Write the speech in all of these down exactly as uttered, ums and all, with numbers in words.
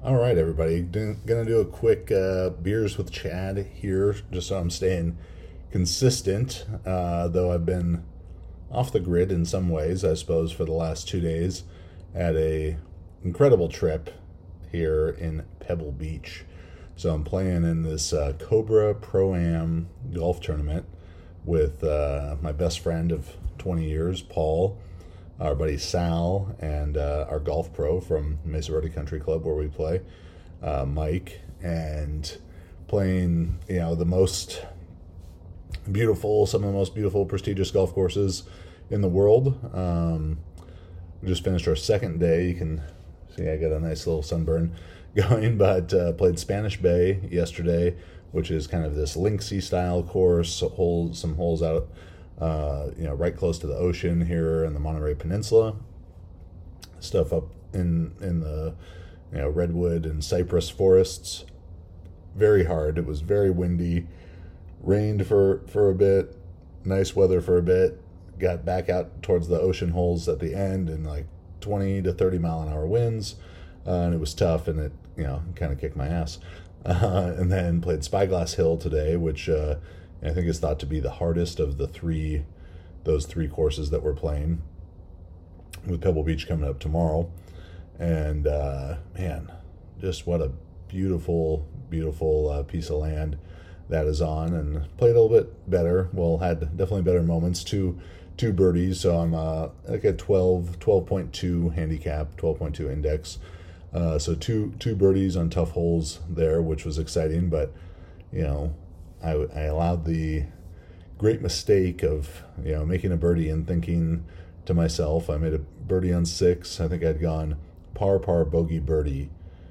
All right, everybody. Do, gonna do a quick uh, beers with Chad here, just so I'm staying consistent. Uh, though I've been off the grid in some ways, I suppose, for the last two days. At a incredible trip here in Pebble Beach. So I'm playing in this uh, Cobra Pro-Am golf tournament with uh, my best friend of twenty years, Paul, our buddy Sal, and uh, our golf pro from Mesa Verde Country Club where we play, uh, Mike, and playing, you know, the most beautiful, some of the most beautiful, prestigious golf courses in the world. Um, we just finished our second day. You can see I got a nice little sunburn going, but uh, played Spanish Bay yesterday, which is kind of this linksy style course, holes, some holes out Uh, you know, right close to the ocean here in the Monterey Peninsula. Stuff up in in the you know redwood and cypress forests. Very hard. It was very windy. Rained for for a bit. Nice weather for a bit. Got back out towards the ocean holes at the end in like twenty to thirty mile an hour winds, uh, and it was tough. And it you know kind of kicked my ass. Uh, and then played Spyglass Hill today, which. Uh, I think it's thought to be the hardest of the three, those three courses that we're playing, with Pebble Beach coming up tomorrow. And uh, man, just what a beautiful, beautiful uh, piece of land that is on. And played a little bit better. Well, had definitely better moments. Two, two birdies. So I'm uh, like a twelve, twelve point two handicap, twelve point two index. Uh, so two, two birdies on tough holes there, which was exciting. But you know. I, I allowed the great mistake of, you know, making a birdie and thinking to myself, I made a birdie on six. I think I'd gone par, par, bogey, birdie.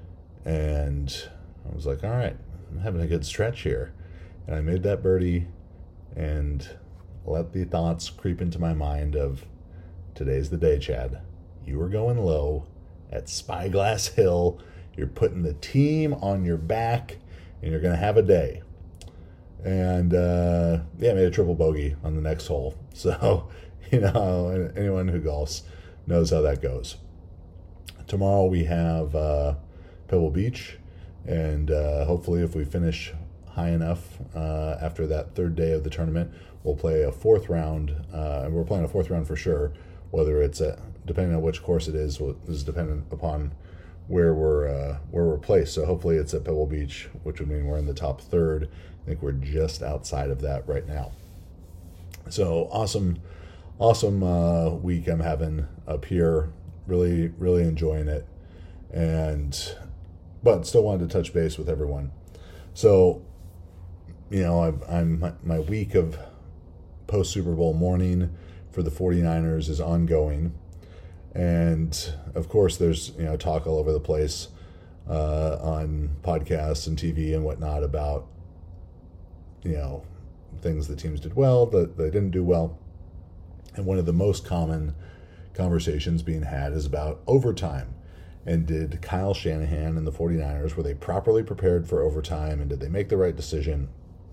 And I was like, all right, I'm having a good stretch here. And I made that birdie and let the thoughts creep into my mind of, today's the day, Chad. You were going low at Spyglass Hill. You're putting the team on your back and you're going to have a day. And, uh, yeah, made a triple bogey on the next hole. So, you know, anyone who golfs knows how that goes. Tomorrow we have uh, Pebble Beach. And uh, hopefully if we finish high enough uh, after that third day of the tournament, we'll play a fourth round. Uh, and we're playing a fourth round for sure. Whether it's, a, depending on which course it is, is dependent upon where we're, uh, where we're placed. So hopefully it's at Pebble Beach, which would mean we're in the top third. I think we're just outside of that right now. So awesome, awesome uh, week I'm having up here. Really, really enjoying it. And, but still wanted to touch base with everyone. So, you know, I've, I'm my, my week of post Super Bowl morning for the 49ers is ongoing. And of course there's, you know, talk all over the place uh, on podcasts and T V and whatnot about, you know, things the teams did well, that they didn't do well. And one of the most common conversations being had is about overtime. And did Kyle Shanahan and the 49ers, were they properly prepared for overtime? And did they make the right decision?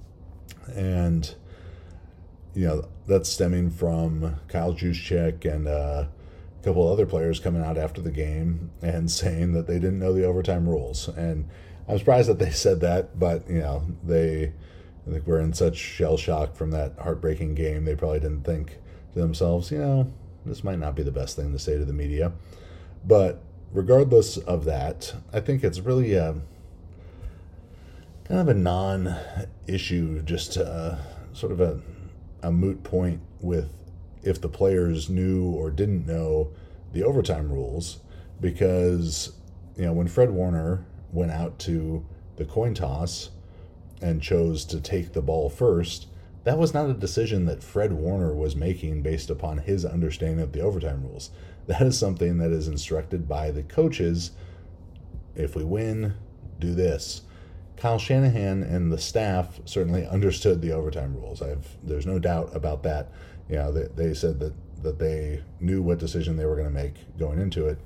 And, you know, that's stemming from Kyle Juszczyk and uh, a couple of other players coming out after the game and saying that they didn't know the overtime rules. And I'm surprised that they said that, but, you know, they... I think we're in such shell shock from that heartbreaking game. They probably didn't think to themselves, you know, this might not be the best thing to say to the media. But regardless of that, I think it's really a, kind of a non-issue, just uh, sort of a, a moot point with if the players knew or didn't know the overtime rules. Because, you know, when Fred Warner went out to the coin toss and chose to take the ball first, that was not a decision that Fred Warner was making based upon his understanding of the overtime rules. That is something that is instructed by the coaches. If we win, do this. Kyle Shanahan and the staff certainly understood the overtime rules. I've there's no doubt about that. You know, they, they said that, that they knew what decision they were going to make going into it.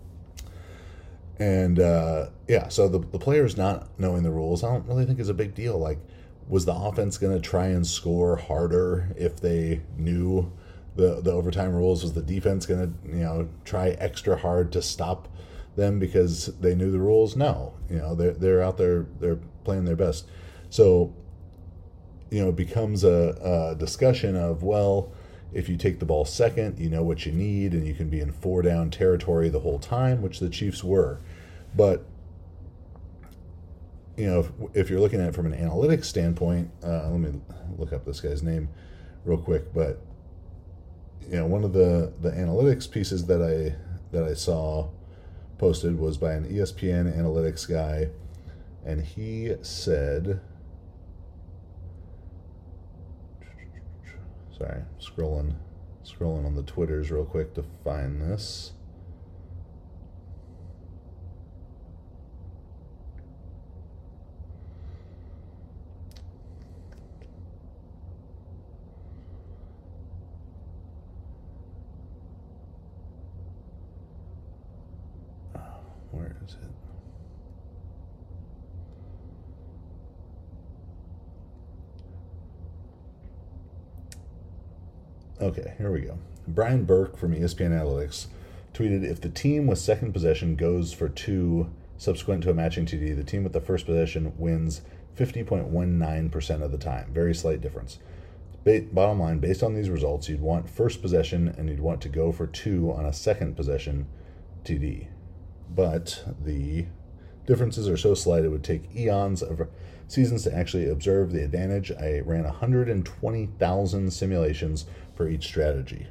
And, uh, yeah, so the, the players not knowing the rules, I don't really think is a big deal. Like, was the offense going to try and score harder if they knew the, the overtime rules? Was the defense going to, you know, try extra hard to stop them because they knew the rules? No. You know, they're, they're out there, they're playing their best. So, you know, it becomes a, a discussion of, well, if you take the ball second, you know what you need, and you can be in four down territory the whole time, which the Chiefs were. But, you know, if, if you're looking at it from an analytics standpoint, uh, let me look up this guy's name real quick. But, you know, one of the, the analytics pieces that I that I saw posted was by an E S P N analytics guy, and he said, sorry, scrolling, scrolling on the Twitters real quick to find this. Where is it? Okay, here we go. Brian Burke from E S P N Analytics tweeted, if the team with second possession goes for two subsequent to a matching T D, the team with the first possession wins fifty point one nine percent of the time. Very slight difference. Ba- bottom line, based on these results, you'd want first possession and you'd want to go for two on a second possession T D. But the differences are so slight it would take eons of seasons to actually observe the advantage. I ran one hundred twenty thousand simulations for each strategy.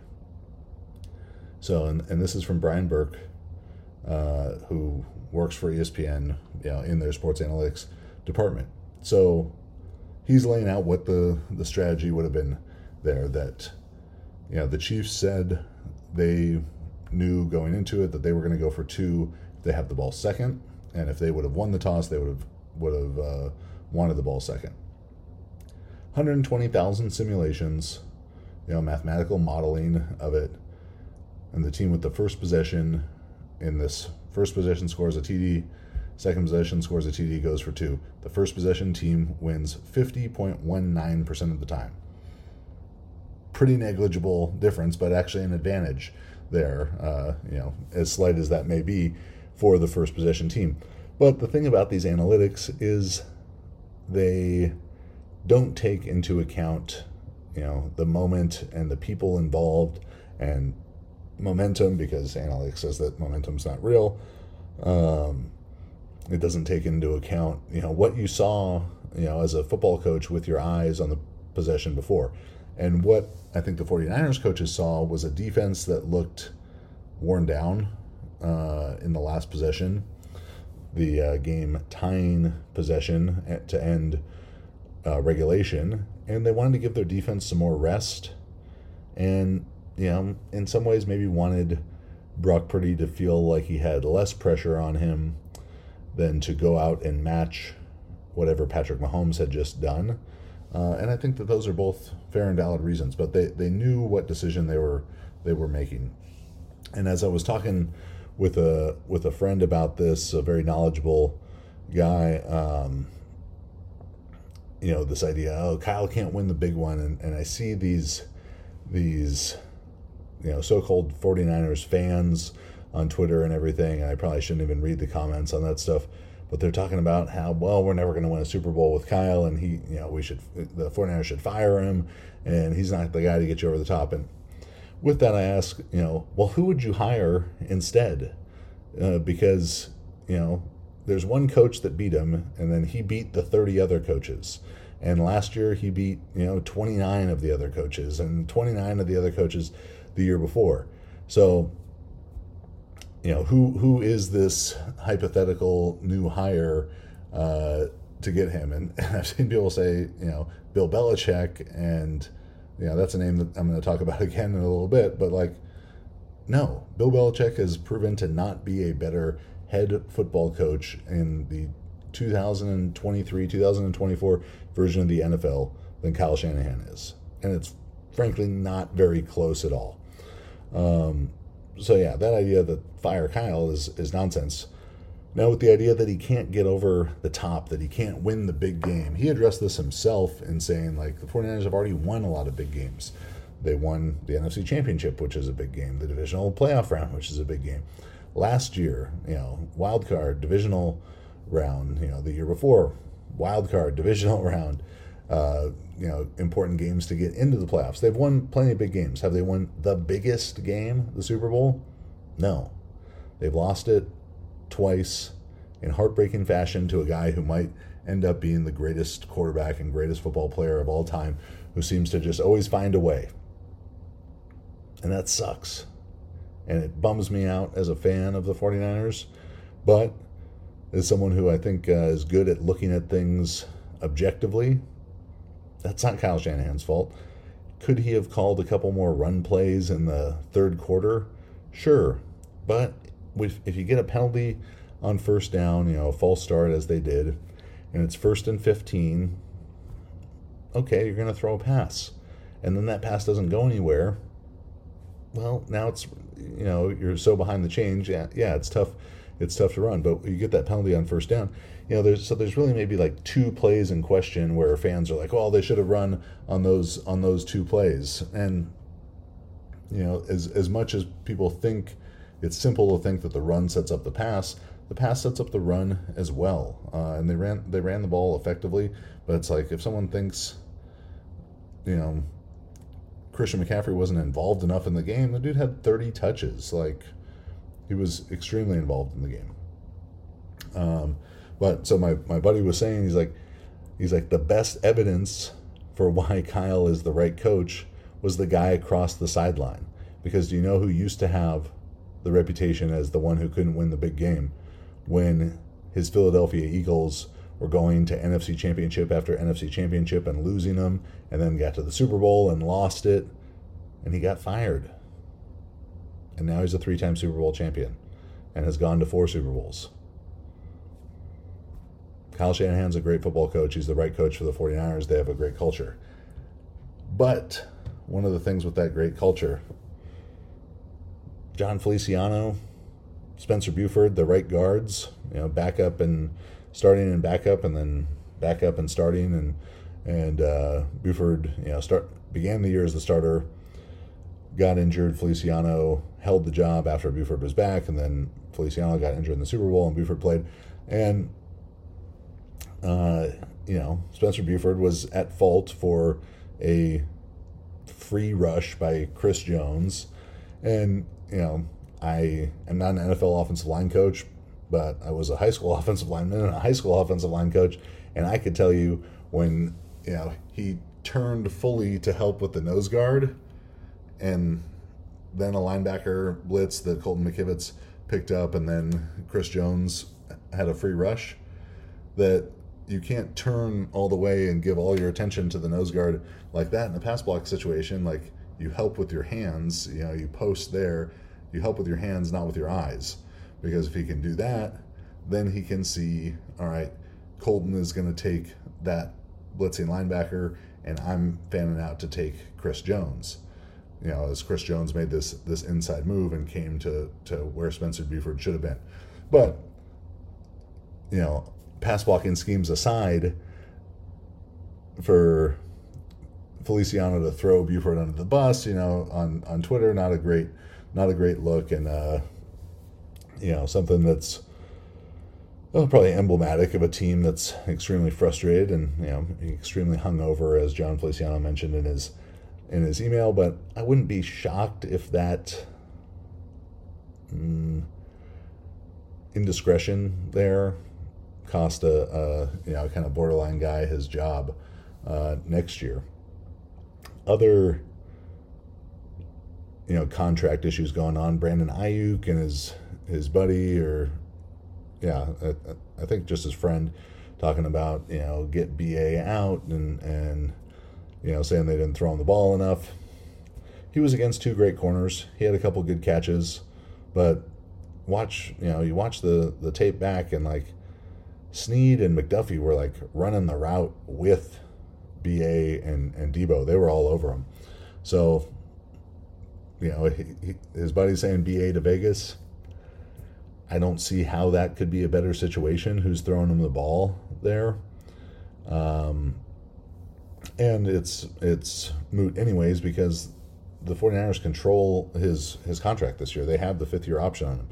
So, and, and this is from Brian Burke, uh, who works for E S P N, you know, in their sports analytics department. So he's laying out what the, the strategy would have been there. That, you know, the Chiefs said they knew going into it that they were going to go for two if they have the ball second, and if they would have won the toss, they would have would have uh, wanted the ball second. one hundred twenty thousand simulations, you know, mathematical modeling of it, and the team with the first possession in this first possession scores a T D, second possession scores a T D, goes for two. The first possession team wins fifty point one nine percent of the time. Pretty negligible difference, but actually an advantage there, uh, you know, as slight as that may be for the first possession team. But the thing about these analytics is they don't take into account, you know, the moment and the people involved and momentum, because analytics says that momentum's not real. Um, it doesn't take into account, you know, what you saw, you know, as a football coach with your eyes on the possession before. And what I think the 49ers coaches saw was a defense that looked worn down uh, in the last possession, the uh, game tying possession at, to end uh, regulation, and they wanted to give their defense some more rest, and, you know, in some ways maybe wanted Brock Purdy to feel like he had less pressure on him than to go out and match whatever Patrick Mahomes had just done. Uh, and I think that those are both fair and valid reasons, but they, they knew what decision they were they were making. And as I was talking with a with a friend about this, a very knowledgeable guy, um, you know, this idea, oh, Kyle can't win the big one, and, and I see these these you know so-called 49ers fans on Twitter and everything, and I probably shouldn't even read the comments on that stuff. But they're talking about how, well, we're never going to win a Super Bowl with Kyle, and he, you know, we should, the 49ers should fire him, and he's not the guy to get you over the top. And with that, I ask, you know, well, who would you hire instead? Uh, because, you know, there's one coach that beat him, and then he beat the thirty other coaches. And last year he beat, you know, twenty-nine of the other coaches, and twenty-nine of the other coaches the year before. So, you know, who who is this hypothetical new hire uh, to get him? And, and I've seen people say, you know, Bill Belichick, and, you know, that's a name that I'm going to talk about again in a little bit. But, like, no, Bill Belichick has proven to not be a better head football coach in the two thousand twenty-three, two thousand twenty-four version of the N F L than Kyle Shanahan is. And it's frankly not very close at all. Um, so, yeah, that idea that fire Kyle is, is nonsense. Now, with the idea that he can't get over the top, that he can't win the big game, he addressed this himself in saying, like, the 49ers have already won a lot of big games. They won the N F C Championship, which is a big game, the divisional playoff round, which is a big game. last year, you know, wild card, divisional round, you know, the year before, wild card, divisional round, uh, you know, important games to get into the playoffs. They've won plenty of big games. Have they won the biggest game, the Super Bowl? No. They've lost it twice in heartbreaking fashion to a guy who might end up being the greatest quarterback and greatest football player of all time, who seems to just always find a way. And that sucks. And it bums me out as a fan of the 49ers. But as someone who I think uh, is good at looking at things objectively, that's not Kyle Shanahan's fault. Could he have called a couple more run plays in the third quarter? Sure. But if you get a penalty on first down, you know, a false start as they did, and it's first and fifteen, okay, you're going to throw a pass. And then that pass doesn't go anywhere. Well, now it's, you know, you're so behind the change. Yeah, yeah, it's tough. It's tough to run, but you get that penalty on first down. You know, there's so there's really maybe like two plays in question where fans are like, "Well, they should have run on those on those two plays." And you know, as as much as people think it's simple to think that the run sets up the pass, the pass sets up the run as well. Uh, and they ran they ran the ball effectively, but it's like if someone thinks, you know, Christian McCaffrey wasn't involved enough in the game, the dude had thirty touches. Like, he was extremely involved in the game. Um, but so my, my buddy was saying, he's like, he's like, the best evidence for why Kyle is the right coach was the guy across the sideline. Because do you know who used to have the reputation as the one who couldn't win the big game when his Philadelphia Eagles were going to N F C Championship after N F C Championship and losing them, and then got to the Super Bowl and lost it, and he got fired. And now he's a three-time Super Bowl champion and has gone to four Super Bowls. Kyle Shanahan's a great football coach. He's the right coach for the 49ers. They have a great culture. But one of the things with that great culture, John Feliciano, Spencer Buford, the right guards, you know, backup and starting and backup, and then backup and starting, and and uh, Buford, you know, start began the year as the starter, got injured. Feliciano held the job after Buford was back, and then Feliciano got injured in the Super Bowl, and Buford played. And uh, you know, Spencer Buford was at fault for a free rush by Chris Jones, and you know, I am not an N F L offensive line coach, but I was a high school offensive lineman and a high school offensive line coach, and I could tell you when, you know, he turned fully to help with the nose guard, and then a linebacker blitz that Colton McKivitz picked up, and then Chris Jones had a free rush, that you can't turn all the way and give all your attention to the nose guard like that in a pass block situation. Like, you help with your hands, you know, you post there, you help with your hands, not with your eyes. Because if he can do that, then he can see, all right, Colton is going to take that blitzing linebacker, and I'm fanning out to take Chris Jones. You know, as Chris Jones made this this inside move and came to, to where Spencer Buford should have been. But, you know, pass blocking schemes aside, for Feliciano to throw Buford under the bus, you know, on, on Twitter, not a great not a great look, and uh you know, something that's well, probably emblematic of a team that's extremely frustrated and, you know, extremely hungover, as John Feliciano mentioned in his in his email. But I wouldn't be shocked if that mm, indiscretion there cost a, a you know, kind of borderline guy his job uh, next year. Other, you know, contract issues going on. Brandon Ayuk and his his buddy, or yeah, I, I think just his friend, talking about, you know, get B A out, and and you know, saying they didn't throw him the ball enough. He was against two great corners. He had a couple good catches, but watch, you know, you watch the the tape back, and like Snead and McDuffie were like running the route with B A and and Debo. They were all over him. So, you know, he, he, his buddy's saying B A to Vegas. I don't see how that could be a better situation. Who's throwing him the ball there? Um, and it's it's moot anyways, because the 49ers control his his contract this year. They have the fifth year option on him.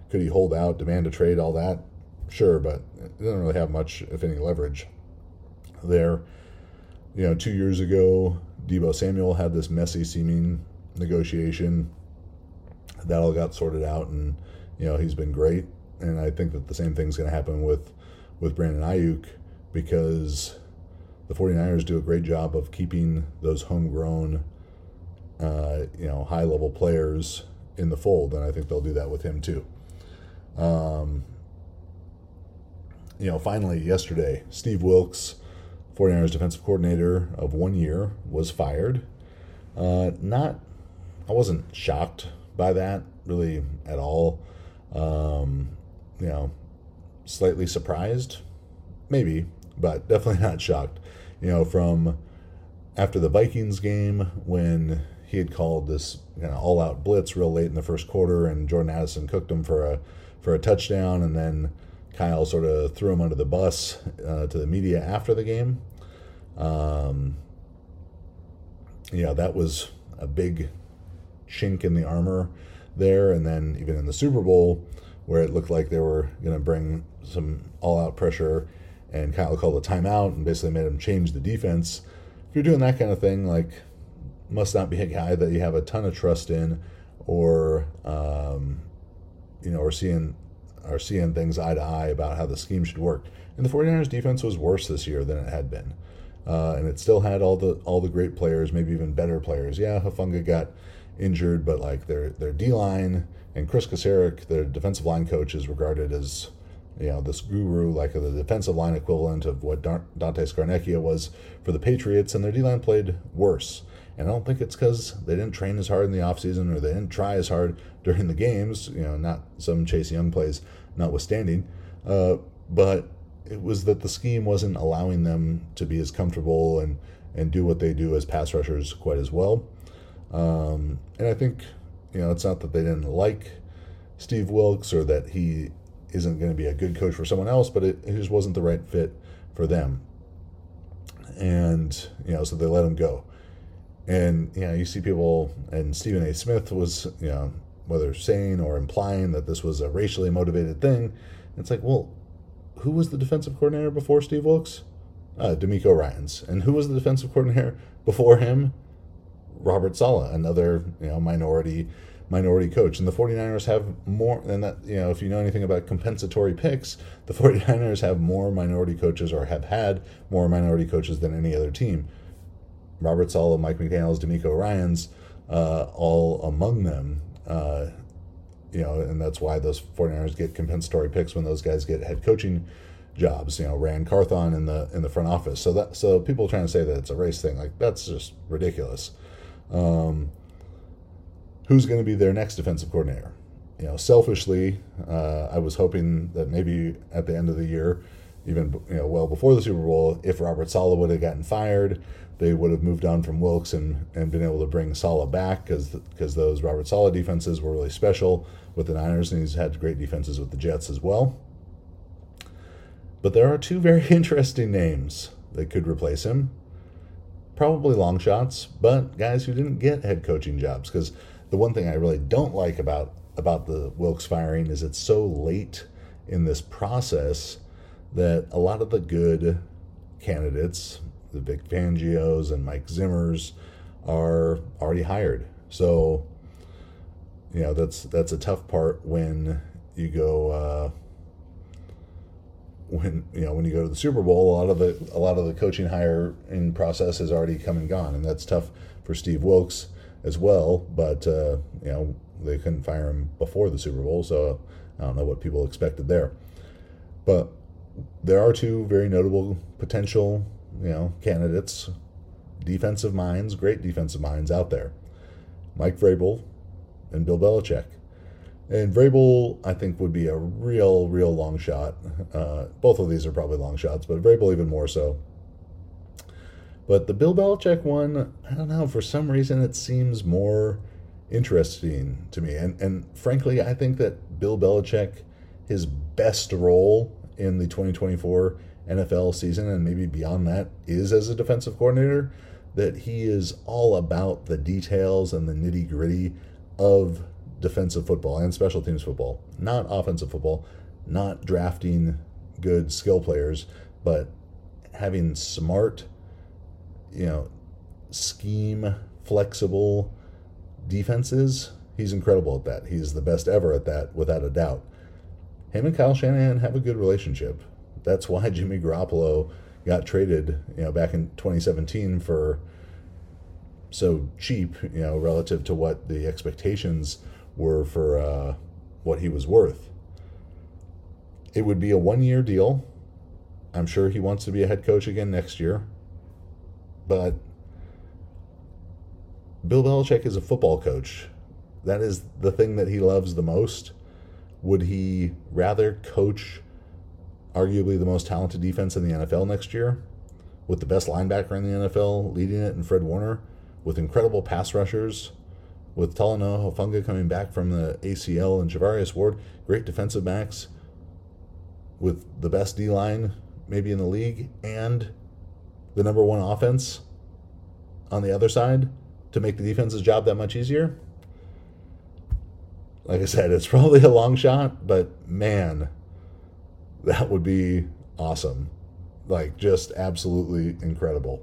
Could he hold out, demand a trade, all that? Sure, but it doesn't really have much, if any, leverage there. You know, two years ago, Deebo Samuel had this messy seeming negotiation. That all got sorted out, and, you know, he's been great. And I think that the same thing's going to happen with, with Brandon Ayuk, because the 49ers do a great job of keeping those homegrown, uh, you know, high-level players in the fold, and I think they'll do that with him too. Um, you know, finally, yesterday, Steve Wilks, 49ers defensive coordinator of one year, was fired. Uh, not, I wasn't shocked by that, really, at all. Um, you know, slightly surprised, maybe, but definitely not shocked. You know, from after the Vikings game, when he had called this, you know, all-out blitz real late in the first quarter, and Jordan Addison cooked him for a for a touchdown, and then Kyle sort of threw him under the bus uh, to the media after the game. Um, you know, that was a big chink in the armor there, and then even in the Super Bowl, where it looked like they were going to bring some all-out pressure, and Kyle called a timeout and basically made him change the defense. If you're doing that kind of thing, like, must not be a guy that you have a ton of trust in, or um, you know, or seeing or seeing things eye to eye about how the scheme should work. And the 49ers defense was worse this year than it had been, uh, and it still had all the all the great players, maybe even better players. Yeah, Hufanga got injured, but like their their D-line and Chris Kasarik, their defensive line coach, is regarded as, you know, this guru, like the defensive line equivalent of what Dante Scarnecchia was for the Patriots, and their D-line played worse. And I don't think it's because they didn't train as hard in the offseason, or they didn't try as hard during the games, you know, not some Chase Young plays notwithstanding, uh, but it was that the scheme wasn't allowing them to be as comfortable and, and do what they do as pass rushers quite as well. Um, and I think, you know, it's not that they didn't like Steve Wilks or that he isn't going to be a good coach for someone else, but it, it just wasn't the right fit for them. And, you know, so they let him go. And, you know, you see people, and Stephen A. Smith was, you know, whether saying or implying that this was a racially motivated thing. It's like, well, who was the defensive coordinator before Steve Wilks? Uh, DeMeco Ryans. And who was the defensive coordinator before him? Robert Saleh, another, you know, minority minority coach. And the 49ers have more than that. You know, if you know anything about compensatory picks, the 49ers have more minority coaches, or have had more minority coaches than any other team. Robert Saleh, Mike McDaniels, DeMeco Ryans, uh, all among them. Uh, you know, and that's why those 49ers get compensatory picks when those guys get head coaching jobs. You know, Rand Carthon in the in the front office. So that so people trying to say that it's a race thing, like, that's just ridiculous. Um, who's going to be their next defensive coordinator? You know, selfishly, uh, I was hoping that maybe at the end of the year, even, you know, well before the Super Bowl, if Robert Saleh would have gotten fired, they would have moved on from Wilks and, and been able to bring Saleh back, because because those Robert Saleh defenses were really special with the Niners, and he's had great defenses with the Jets as well. But there are two very interesting names that could replace him. Probably long shots, but guys who didn't get head coaching jobs. Because the one thing I really don't like about, about the Wilks firing is it's so late in this process that a lot of the good candidates, the Vic Fangios and Mike Zimmers, are already hired. So, you know, that's that's a tough part when you go uh, when you know when you go to the Super Bowl. A lot of the a lot of the coaching hiring process has already come and gone, and that's tough for Steve Wilks as well. But uh, you know, they couldn't fire him before the Super Bowl, so I don't know what people expected there. But there are two very notable potential, you know, candidates, defensive minds, great defensive minds out there. Mike Vrabel and Bill Belichick. And Vrabel, I think, would be a real, real long shot. Uh, both of these are probably long shots, but Vrabel even more so. But the Bill Belichick one, I don't know, for some reason it seems more interesting to me. And, and frankly, I think that Bill Belichick, his best role in the twenty twenty-four N F L season, and maybe beyond that, is as a defensive coordinator. That he is all about the details and the nitty-gritty of defensive football and special teams football, not offensive football, not drafting good skill players, but having smart, you know, scheme flexible defenses. He's incredible at that. He's the best ever at that, without a doubt. Him and Kyle Shanahan have a good relationship. That's why Jimmy Garoppolo got traded, you know, back in twenty seventeen for so cheap, you know, relative to what the expectations were for uh, what he was worth. It would be a one-year deal. I'm sure he wants to be a head coach again next year. But Bill Belichick is a football coach. That is the thing that he loves the most. Would he rather coach arguably the most talented defense in the N F L next year, with the best linebacker in the N F L leading it in Fred Warner, with incredible pass rushers, with Talanoa Hufanga coming back from the A C L and Javarius Ward, great defensive backs, with the best D-line maybe in the league, and the number one offense on the other side to make the defense's job that much easier? Like I said, it's probably a long shot, but man, that would be awesome. Like, just absolutely incredible.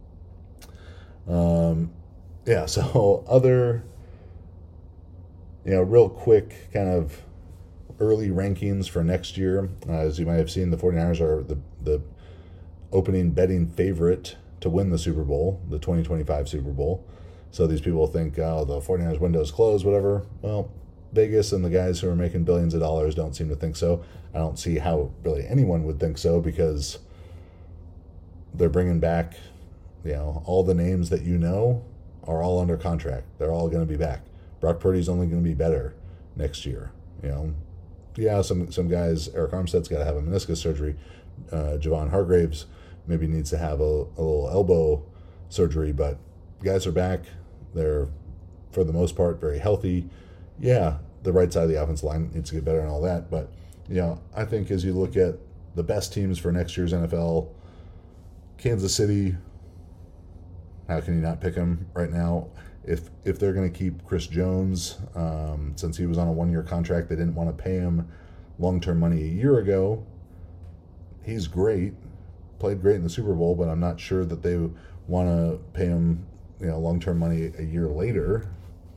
Um, yeah, so other, you know, real quick kind of early rankings for next year. Uh, as you might have seen, the 49ers are the, the opening betting favorite to win the Super Bowl, the twenty twenty-five Super Bowl. So these people think, oh, the 49ers window's closed, whatever. Well, Vegas and the guys who are making billions of dollars don't seem to think so. I don't see how really anyone would think so, because they're bringing back, you know, all the names that you know are all under contract. They're all going to be back. Brock Purdy's only going to be better next year. You know, yeah, some some guys, Eric Armstead's got to have a meniscus surgery. Uh, Javon Hargraves maybe needs to have a, a little elbow surgery, but guys are back. They're, for the most part, very healthy. Yeah, the right side of the offensive line needs to get better and all that, but, you know, I think as you look at the best teams for next year's N F L, Kansas City, how can you not pick them right now? If if they're going to keep Chris Jones, um, since he was on a one-year contract, they didn't want to pay him long-term money a year ago. He's great, played great in the Super Bowl, but I'm not sure that they want to pay him, you know, long-term money a year later.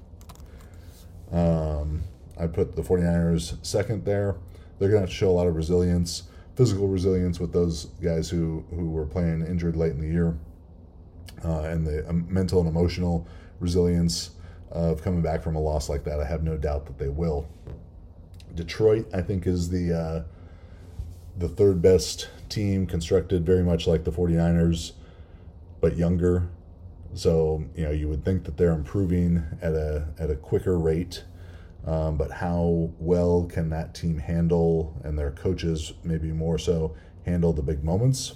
Um, I put the 49ers second there. They're going to have to show a lot of resilience, physical resilience with those guys who, who were playing injured late in the year, uh, and the um, mental and emotional resilience of coming back from a loss like that. I have no doubt that they will. Detroit, I think, is the uh, the third best team, constructed very much like the 49ers, but younger. So, you know, you would think that they're improving at a at a quicker rate, um, but how well can that team handle, and their coaches maybe more so, handle the big moments?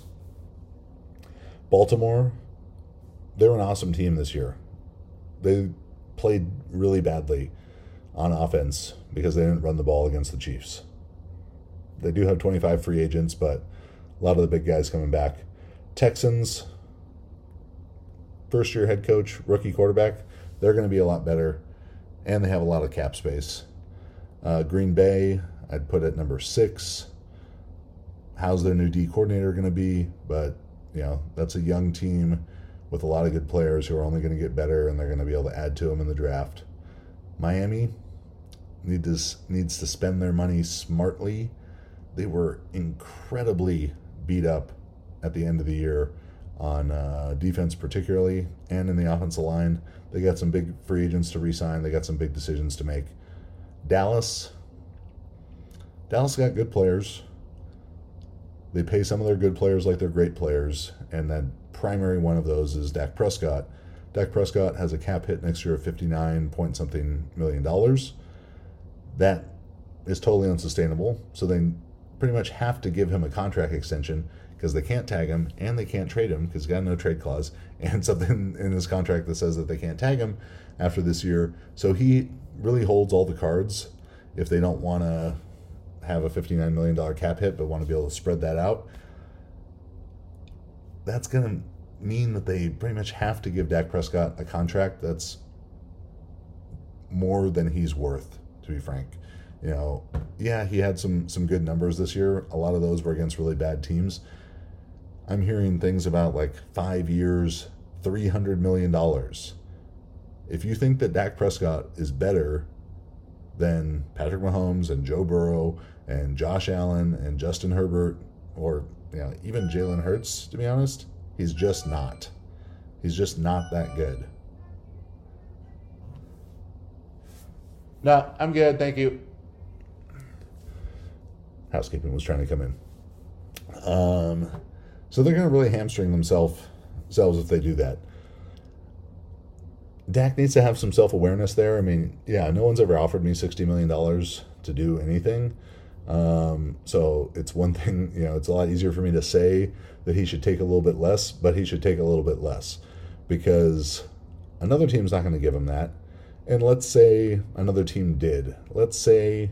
Baltimore, they're an awesome team this year. They played really badly on offense because they didn't run the ball against the Chiefs. They do have twenty-five free agents, but a lot of the big guys coming back. Texans, first-year head coach, rookie quarterback, they're going to be a lot better, and they have a lot of cap space. Uh, Green Bay, I'd put at number six. How's their new D coordinator going to be? But, you know, that's a young team with a lot of good players who are only going to get better, and they're going to be able to add to them in the draft. Miami need to, needs to spend their money smartly. They were incredibly beat up at the end of the year on uh, defense particularly, and in the offensive line. They got some big free agents to re-sign. They got some big decisions to make. Dallas. Dallas got good players. They pay some of their good players like they're great players, and then primary one of those is Dak Prescott. Dak Prescott has a cap hit next year of fifty-nine point something million dollars. That is totally unsustainable, so they pretty much have to give him a contract extension, because they can't tag him and they can't trade him because he's got no trade clause and something in his contract that says that they can't tag him after this year. So he really holds all the cards if they don't want to have a fifty-nine million dollars cap hit but want to be able to spread that out. That's going to mean that they pretty much have to give Dak Prescott a contract that's more than he's worth, to be frank. You know, yeah, he had some some good numbers this year. A lot of those were against really bad teams. I'm hearing things about like five years, three hundred million dollars. If you think that Dak Prescott is better than Patrick Mahomes and Joe Burrow and Josh Allen and Justin Herbert, or you know, even Jalen Hurts, to be honest, he's just not. He's just not that good. No, I'm good, thank you. Housekeeping was trying to come in. Um, so they're going to really hamstring themselves themselves if they do that. Dak needs to have some self-awareness there. I mean, yeah, no one's ever offered me sixty million dollars to do anything. Um, so it's one thing, you know, it's a lot easier for me to say that he should take a little bit less, but he should take a little bit less because another team's not going to give him that. And let's say another team did. Let's say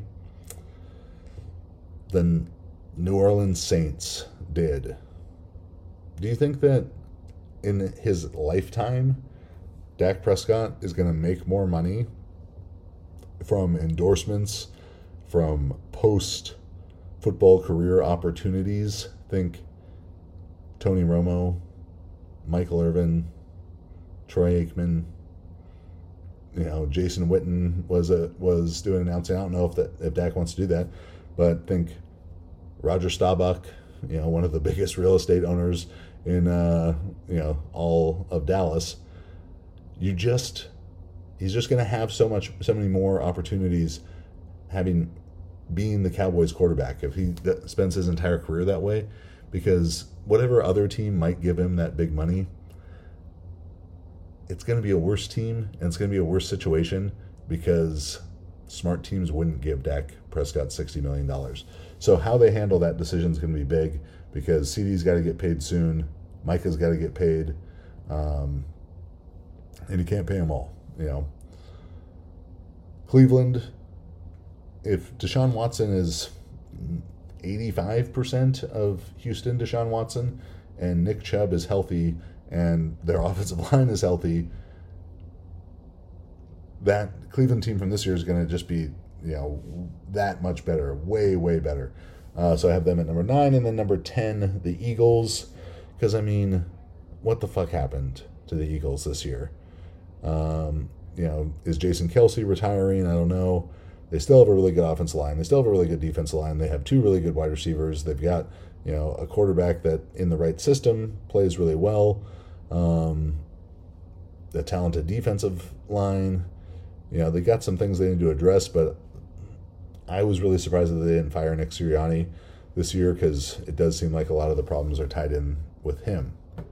the New Orleans Saints did. Do you think that in his lifetime, Dak Prescott is going to make more money from endorsements, from post-football career opportunities? Think Tony Romo, Michael Irvin, Troy Aikman. You know, Jason Witten was a was doing announcing. I don't know if that if Dak wants to do that, but think Roger Staubach, you know, one of the biggest real estate owners in uh, you know all of Dallas. You just he's just going to have so much, so many more opportunities, having being the Cowboys quarterback if he spends his entire career that way, because whatever other team might give him that big money, it's going to be a worse team and it's going to be a worse situation because smart teams wouldn't give Dak Prescott sixty million dollars. So how they handle that decision is going to be big because C D's got to get paid soon. Micah's got to get paid. Um, and you can't pay them all, you know. Cleveland, if Deshaun Watson is eighty-five percent of Houston Deshaun Watson and Nick Chubb is healthy and their offensive line is healthy, that Cleveland team from this year is going to just be, you know, that much better, way, way better. Uh, so I have them at number nine, and then number ten, the Eagles, because, I mean, what the fuck happened to the Eagles this year? Um, you know, is Jason Kelce retiring? I don't know. They still have a really good offensive line. They still have a really good defensive line. They have two really good wide receivers. They've got, you know, a quarterback that in the right system plays really well. Um, the talented defensive line. You know, they got some things they need to address, but I was really surprised that they didn't fire Nick Sirianni this year because it does seem like a lot of the problems are tied in with him.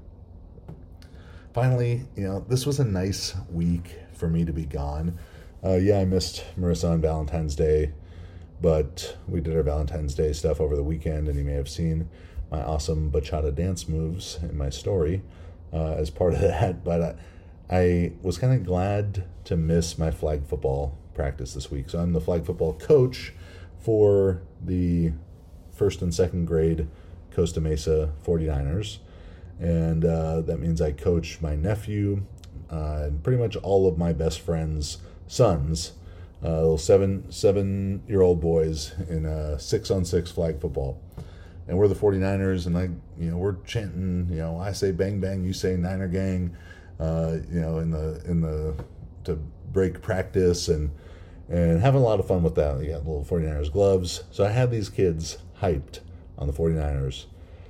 Finally, you know, this was a nice week for me to be gone. Uh, yeah, I missed Marissa on Valentine's Day, but we did our Valentine's Day stuff over the weekend, and you may have seen my awesome bachata dance moves in my story uh, as part of that. But I, I was kind of glad to miss my flag football practice this week. So I'm the flag football coach for the first and second grade Costa Mesa forty-niners. And uh, that means I coach my nephew uh, and pretty much all of my best friends' sons, uh, little seven, seven-year-old boys in uh, six-on-six flag football. And we're the forty-niners, and I, you know, we're chanting, you know, I say bang bang, you say Niner gang, uh, you know, in the in the to break practice and and having a lot of fun with that. We got little forty-niners gloves. So I had these kids hyped on the forty-niners.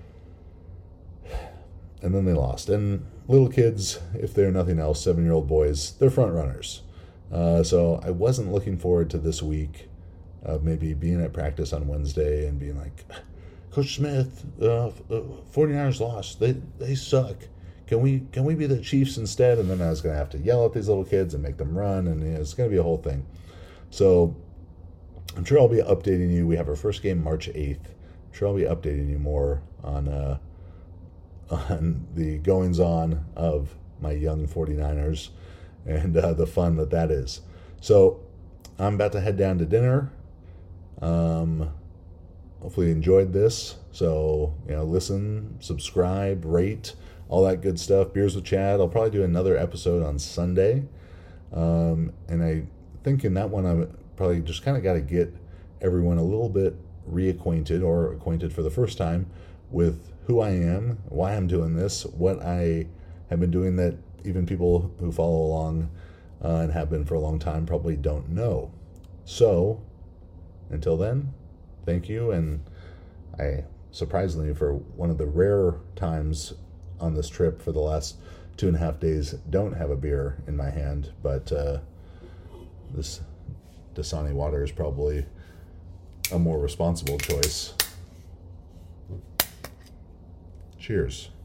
And then they lost. And little kids, if they're nothing else, seven-year-old boys, they're front runners. Uh, so I wasn't looking forward to this week of maybe being at practice on Wednesday and being like, Coach Smith, uh, forty-niners lost. They they suck. Can we can we be the Chiefs instead? And then I was going to have to yell at these little kids and make them run, and you know, it's going to be a whole thing. So I'm sure I'll be updating you. We have our first game March eighth. I'm sure I'll be updating you more on uh, on the goings-on of my young forty-niners and uh, the fun that that is. So I'm about to head down to dinner. Um, hopefully you enjoyed this. So, you know, listen, subscribe, rate, all that good stuff. Beers with Chad. I'll probably do another episode on Sunday. Um, and I thinking that one I probably just kind of got to get everyone a little bit reacquainted or acquainted for the first time with who I am, why I'm doing this, what I have been doing that even people who follow along uh, and have been for a long time probably don't know. So, until then, thank you, and I, surprisingly, for one of the rare times on this trip for the last two and a half days, don't have a beer in my hand, but uh, this Dasani water is probably a more responsible choice. Cheers.